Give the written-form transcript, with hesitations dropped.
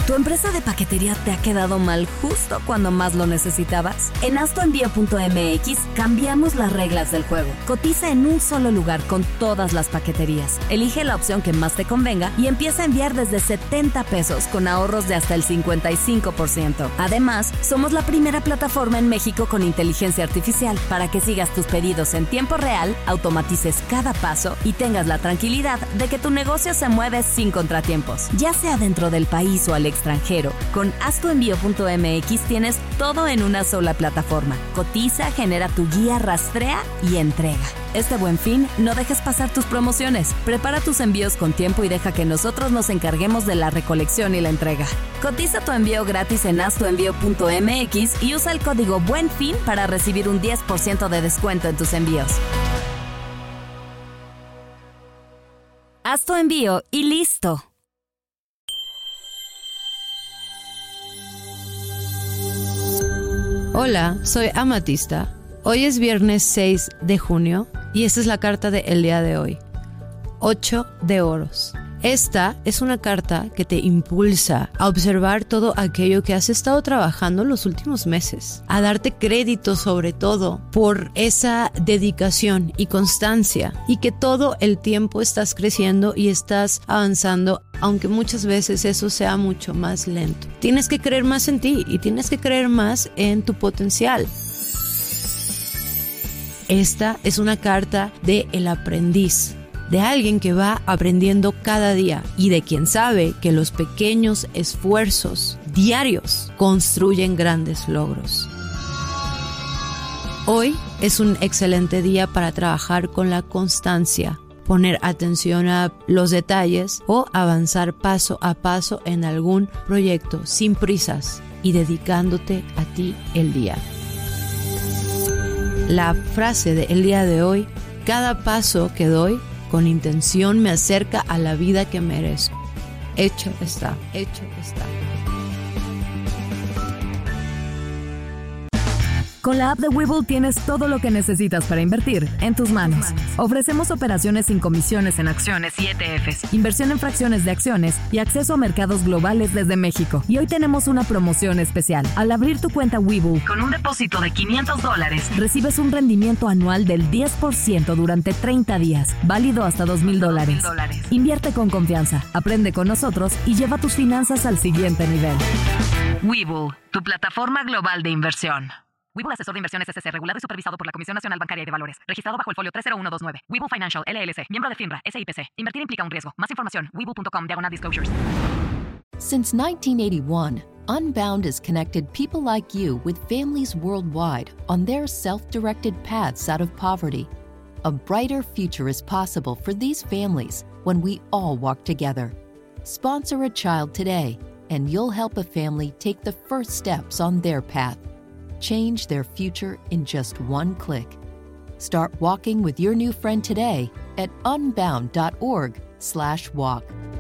¿Tu empresa de paquetería te ha quedado mal justo cuando más lo necesitabas? En astoenvío.mx cambiamos las reglas del juego. Cotiza en un solo lugar con todas las paqueterías. Elige la opción que más te convenga y empieza a enviar desde 70 pesos con ahorros de hasta el 55%. Además, somos la primera plataforma en México con inteligencia artificial para que sigas tus pedidos en tiempo real, automatices cada paso y tengas la tranquilidad de que tu negocio se mueve sin contratiempos. Ya sea dentro del país o al extranjero, con astoenvío.mx tienes todo en una sola plataforma. Cotiza, genera tu guía, rastrea y entrega. Este Buen Fin, no dejes pasar tus promociones. Prepara tus envíos con tiempo y deja que nosotros nos encarguemos de la recolección y la entrega. Cotiza tu envío gratis en astoenvío.mx y usa el código Buen Fin para recibir un 10% de descuento en tus envíos. Haz tu envío y listo. Hola, soy Amatista. Hoy es viernes 6 de junio y esta es la carta del día de hoy. 8 de oros. Esta es una carta que te impulsa a observar todo aquello que has estado trabajando los últimos meses, a darte crédito sobre todo por esa dedicación y constancia y que todo el tiempo estás creciendo y estás avanzando, aunque muchas veces eso sea mucho más lento. Tienes que creer más en ti y tienes que creer más en tu potencial. Esta es una carta de el aprendiz, de alguien que va aprendiendo cada día y de quien sabe que los pequeños esfuerzos diarios construyen grandes logros. Hoy es un excelente día para trabajar con la constancia, poner atención a los detalles o avanzar paso a paso en algún proyecto sin prisas y dedicándote a ti el día. La frase del día de hoy: cada paso que doy con intención me acerca a la vida que merezco. Hecho está, hecho está. Con la app de Webull tienes todo lo que necesitas para invertir en tus manos. Ofrecemos operaciones sin comisiones en acciones y ETFs, inversión en fracciones de acciones y acceso a mercados globales desde México. Y hoy tenemos una promoción especial. Al abrir tu cuenta Webull con un depósito de $500, recibes un rendimiento anual del 10% durante 30 días, válido hasta $2,000. Invierte con confianza, aprende con nosotros y lleva tus finanzas al siguiente nivel. Webull, tu plataforma global de inversión. Webull Asesor de Inversiones S.C. regulado y supervisado por la Comisión Nacional Bancaria y de Valores. Registrado bajo el folio 30129. Webull Financial, LLC. Miembro de FINRA, SIPC. Invertir implica un riesgo. Más información, webull.com/disclosures. Since 1981, Unbound has connected people like you with families worldwide on their self-directed paths out of poverty. A brighter future is possible for these families when we all walk together. Sponsor a child today, and you'll help a family take the first steps on their path. Change their future in just one click. Start walking with your new friend today at unbound.org/walk.